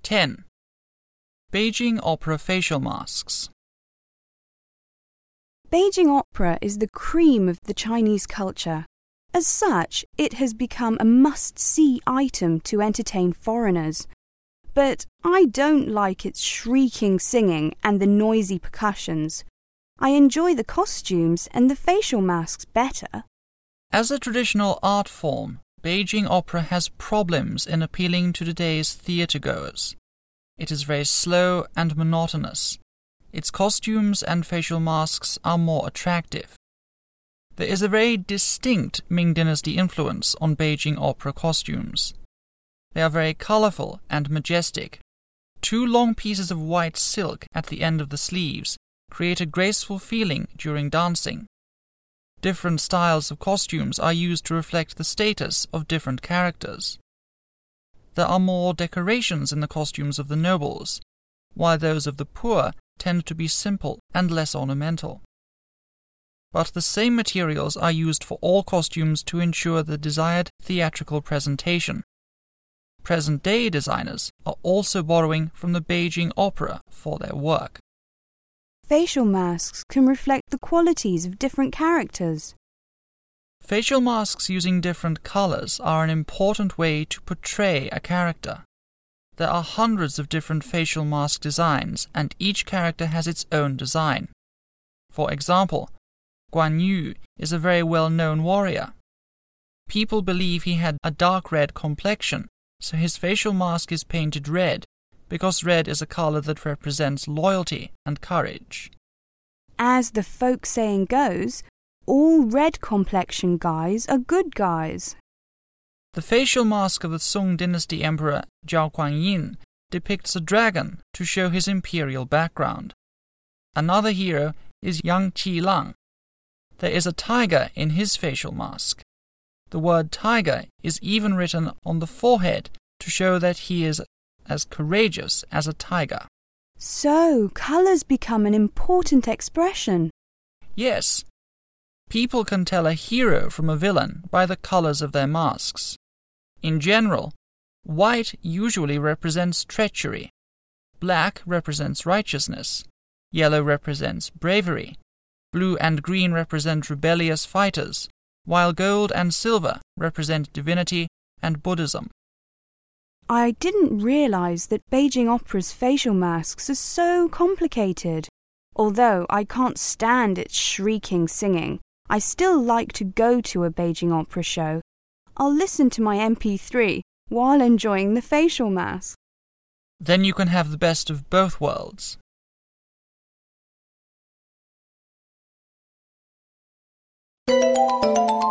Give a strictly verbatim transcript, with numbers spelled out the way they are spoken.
ten. Beijing Opera facial masks. Beijing opera is the cream of the Chinese culture. As such, it has become a must-see item to entertain foreigners. But I don't like its shrieking singing and the noisy percussions. I enjoy the costumes and the facial masks better. As a traditional art form, Beijing opera has problems in appealing to today's theatergoers. It is very slow and monotonous. Its costumes and facial masks are more attractive. There is a very distinct Ming Dynasty influence on Beijing opera costumes. They are very colorful and majestic. Two long pieces of white silk at the end of the sleeves create a graceful feeling during dancing. Different styles of costumes are used to reflect the status of different characters. There are more decorations in the costumes of the nobles, while those of the poor tend to be simple and less ornamental. But the same materials are used for all costumes to ensure the desired theatrical presentation. Present-day designers are also borrowing from the Beijing opera for their work. Facial masks can reflect the qualities of different characters. Facial masks using different colors are an important way to portray a character. There are hundreds of different facial mask designs, and each character has its own design. For example, Guan Yu is a very well-known warrior. People believe he had a dark red complexion, so his facial mask is painted red, because red is a color that represents loyalty and courage. As the folk saying goes, all red complexion guys are good guys. The facial mask of the Song Dynasty Emperor Zhao Guanyin depicts a dragon to show his imperial background. Another hero is Yang Qilang. There is a tiger in his facial mask. The word tiger is even written on the forehead to show that he is as courageous as a tiger. So, colors become an important expression. Yes. People can tell a hero from a villain by the colors of their masks. In general, white usually represents treachery, black represents righteousness, yellow represents bravery, blue and green represent rebellious fighters, while gold and silver represent divinity and Buddhism. I didn't realize that Beijing opera's facial masks are so complicated. Although I can't stand its shrieking singing, I still like to go to a Beijing opera show. I'll listen to my M P three while enjoying the facial mask. Then you can have the best of both worlds. Thank you.